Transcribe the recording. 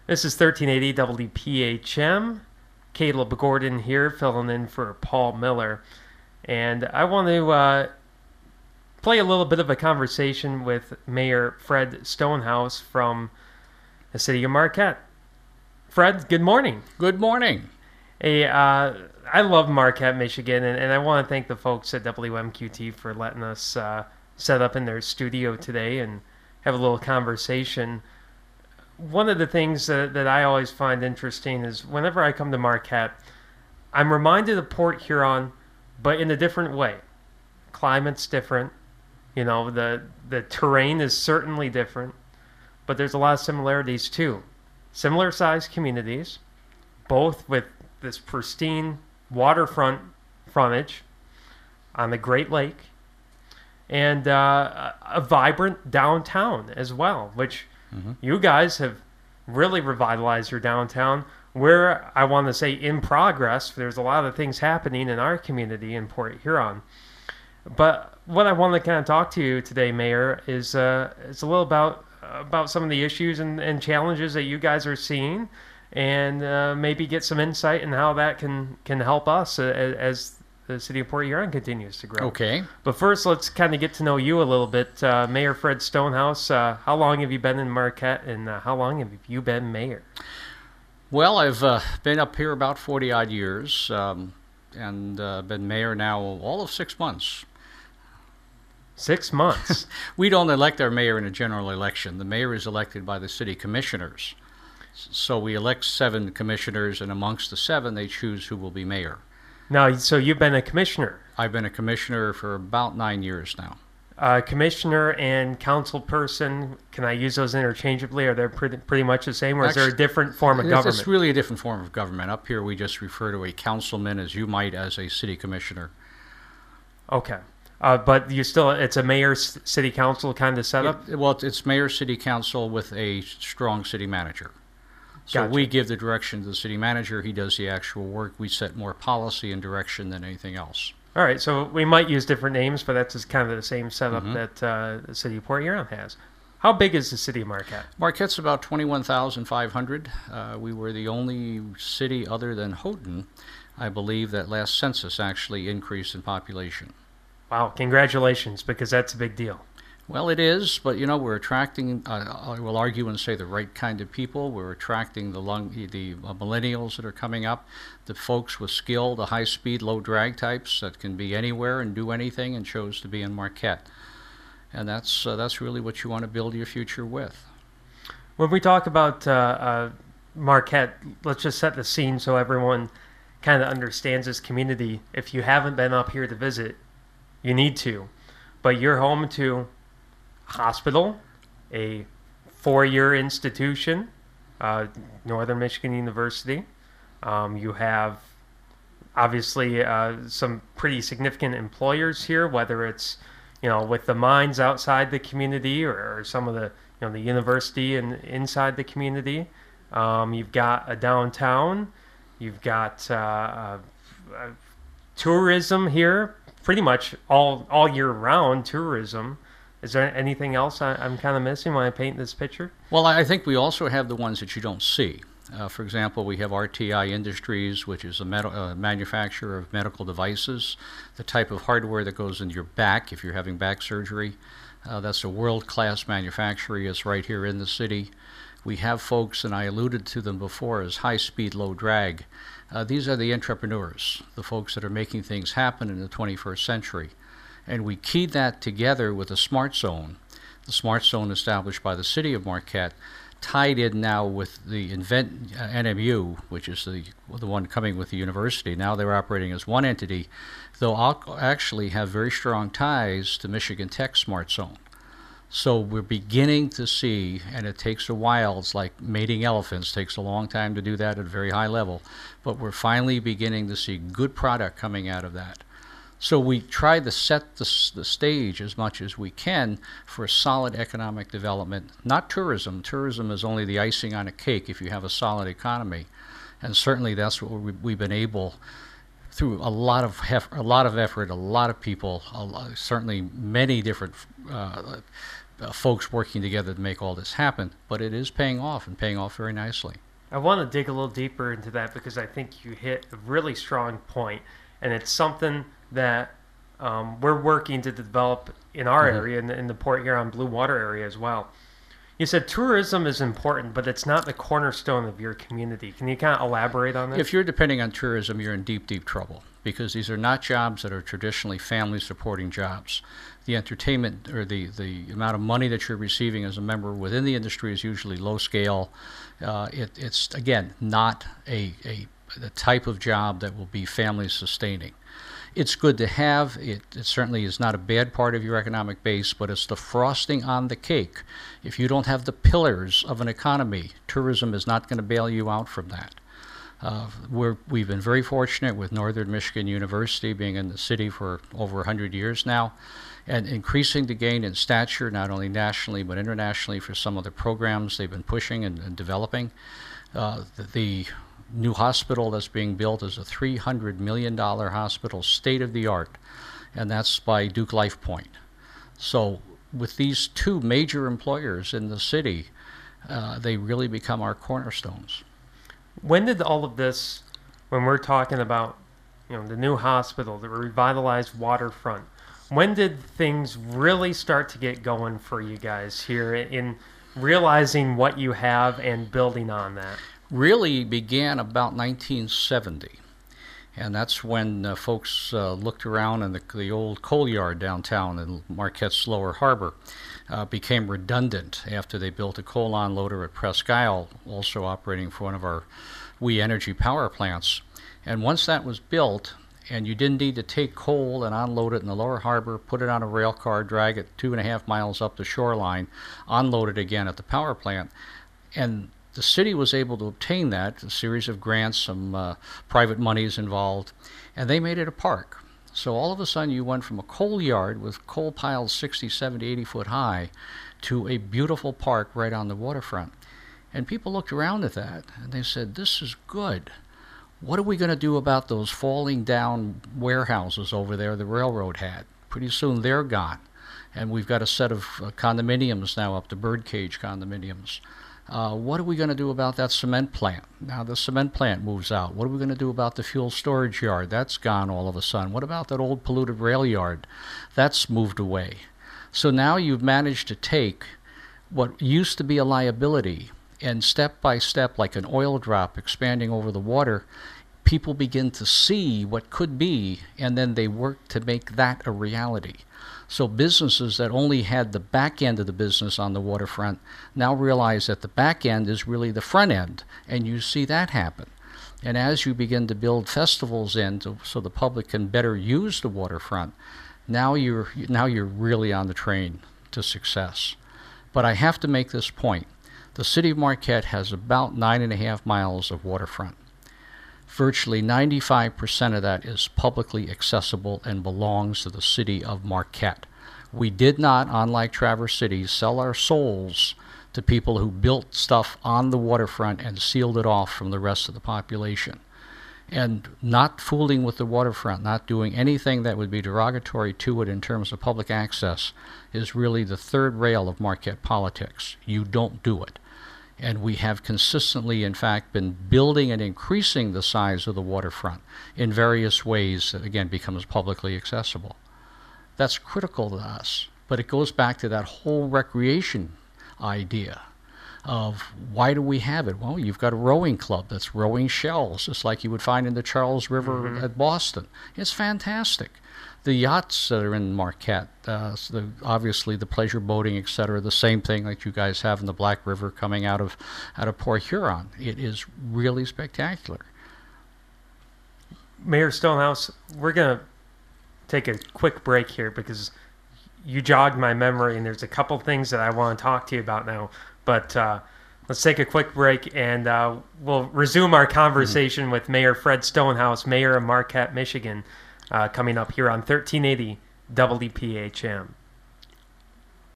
This is 1380 WPHM. Caleb Gordon here, filling in for Paul Miller. And I want to play a little bit of a conversation with Mayor Fred Stonehouse from the city of Marquette. Fred, good morning. Good morning. Hey, I love Marquette, Michigan, and I want to thank the folks at WMQT for letting us set up in their studio today and have a little conversation. One of the things that I always find interesting is whenever I come to Marquette, I'm reminded of Port Huron, but in a different way. Climate's different. You know, the terrain is certainly different, but there's a lot of similarities too. Similar sized communities, both with this pristine waterfront frontage on the Great Lake, and a vibrant downtown as well, which you guys have really revitalized your downtown. We're, I want to say, in progress. There's a lot of things happening in our community in Port Huron. But what I want to kind of talk to you today, Mayor, is it's a little about some of the issues and challenges that you guys are seeing, and maybe get some insight in how that can help us as the city of Port Huron continues to grow. Okay. But first, let's kind of get to know you a little bit. Mayor Fred Stonehouse, how long have you been in Marquette, and how long have you been mayor? Well, I've been up here about 40-odd years, and been mayor now all of 6 months. 6 months? We don't elect our mayor in a general election. The mayor is elected by the city commissioners. So we elect 7 commissioners, and amongst the 7, they choose who will be mayor. Now, so you've been a commissioner. I've been a commissioner for about 9 years now. Commissioner and council person, can I use those interchangeably? Are they pretty much the same, or is there a different form of government? It's really a different form of government. Up here, we just refer to a councilman as you might as a city commissioner. Okay. But you still, it's a mayor's city council kind of setup? It's mayor city council with a strong city manager. So Gotcha. we give the direction to the city manager. He does the actual work. We set more policy and direction than anything else. All right, so we might use different names, but that's just kind of the same setup that the city of Port Huron has. How big is the city of Marquette? Marquette's about 21,500. We were the only city other than Houghton, I believe, that last census actually increased in population. Wow, congratulations, because that's a big deal. Well, it is, but you know, we're attracting, I will argue and say, the right kind of people. We're attracting the millennials that are coming up, the folks with skill, the high-speed, low-drag types that can be anywhere and do anything and chose to be in Marquette. And that's really what you want to build your future with. When we talk about Marquette, let's just set the scene so everyone kind of understands this community. If you haven't been up here to visit, you need to. But you're home to hospital, a 4-year institution, Northern Michigan University. You have obviously some pretty significant employers here, whether it's with the mines outside the community or some of the the university and inside the community. You've got a downtown. You've got tourism here, pretty much all year round tourism. Is there anything else I'm kind of missing when I paint this picture? Well, I think we also have the ones that you don't see. For example, we have RTI Industries, which is a manufacturer of medical devices, the type of hardware that goes into your back if you're having back surgery. That's a world-class manufacturer. It's right here in the city. We have folks, and I alluded to them before, as high-speed, low-drag. These are the entrepreneurs, the folks that are making things happen in the 21st century. And we keyed that together with a smart zone, the smart zone established by the city of Marquette, tied in now with the Invent NMU, which is the one coming with the university. Now they're operating as one entity. They'll actually have very strong ties to Michigan Tech Smart Zone. So we're beginning to see, and it takes a while, it's like mating elephants, takes a long time to do that at a very high level, but we're finally beginning to see good product coming out of that. So we try to set the stage as much as we can for a solid economic development, not tourism. Tourism is only the icing on a cake if you have a solid economy. And certainly that's what we've been able, through a lot of effort, a lot of people, certainly many different folks working together to make all this happen, but it is paying off and paying off very nicely. I want to dig a little deeper into that because I think you hit a really strong point, and it's something that we're working to develop in our area, in the Port Huron Blue Water area as well. You said tourism is important, but it's not the cornerstone of your community. Can you kind of elaborate on that? If you're depending on tourism, you're in deep, deep trouble because these are not jobs that are traditionally family-supporting jobs. The entertainment or the amount of money that you're receiving as a member within the industry is usually low scale. It's, again, not the type of job that will be family-sustaining. It's good to have. It certainly is not a bad part of your economic base, but it's the frosting on the cake. If you don't have the pillars of an economy, tourism is not going to bail you out from that. We've been very fortunate with Northern Michigan University being in the city for over 100 years now and increasing the gain in stature, not only nationally but internationally for some of the programs they've been pushing and developing. The new hospital that's being built is a $300 million hospital, state-of-the-art, and that's by Duke LifePoint. So with these two major employers in the city, they really become our cornerstones. When did all of this, when we're talking about, the new hospital, the revitalized waterfront, when did things really start to get going for you guys here in realizing what you have and building on that? Really began about 1970. And that's when folks looked around and the old coal yard downtown in Marquette's Lower Harbor became redundant after they built a coal unloader at Presque Isle, also operating for one of our We Energy power plants. And once that was built, and you didn't need to take coal and unload it in the Lower Harbor, put it on a rail car, drag it 2.5 miles up the shoreline, unload it again at the power plant, and the city was able to obtain that, a series of grants, some private monies involved, and they made it a park. So all of a sudden you went from a coal yard with coal piles 60, 70, 80 foot high to a beautiful park right on the waterfront. And people looked around at that and they said, this is good. What are we going to do about those falling down warehouses over there the railroad had? Pretty soon they're gone. And we've got a set of condominiums now up to birdcage condominiums. What are we going to do about that cement plant? Now the cement plant moves out. What are we going to do about the fuel storage yard? That's gone all of a sudden. What about that old polluted rail yard? That's moved away. So now you've managed to take what used to be a liability and step by step, like an oil drop expanding over the water, people begin to see what could be, and then they work to make that a reality. So businesses that only had the back end of the business on the waterfront now realize that the back end is really the front end, and you see that happen. And as you begin to build festivals in so the public can better use the waterfront, now you're really on the train to success. But I have to make this point. The city of Marquette has about 9.5 miles of waterfront. Virtually 95% of that is publicly accessible and belongs to the city of Marquette. We did not, unlike Traverse City, sell our souls to people who built stuff on the waterfront and sealed it off from the rest of the population. And not fooling with the waterfront, not doing anything that would be derogatory to it in terms of public access is really the third rail of Marquette politics. You don't do it. And we have consistently, in fact, been building and increasing the size of the waterfront in various ways that, again, becomes publicly accessible. That's critical to us, but it goes back to that whole recreation idea of why do we have it? Well, you've got a rowing club that's rowing shells, just like you would find in the Charles River at Boston. It's fantastic. The yachts that are in Marquette, obviously the pleasure boating, et cetera, the same thing like you guys have in the Black River coming out of Port Huron. It is really spectacular. Mayor Stonehouse, we're going to take a quick break here because you jogged my memory and there's a couple things that I want to talk to you about now. But let's take a quick break and we'll resume our conversation with Mayor Fred Stonehouse, Mayor of Marquette, Michigan, coming up here on 1380 WPHM.